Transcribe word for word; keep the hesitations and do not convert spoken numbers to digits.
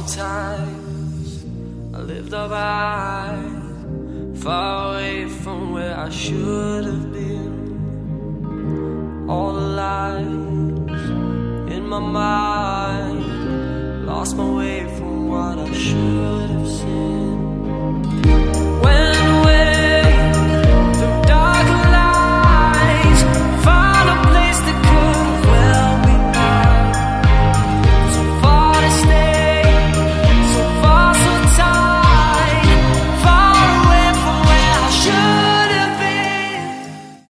times I lived up high, far away from where I should have been. All the lies in my mind, lost my way from what I should have seen.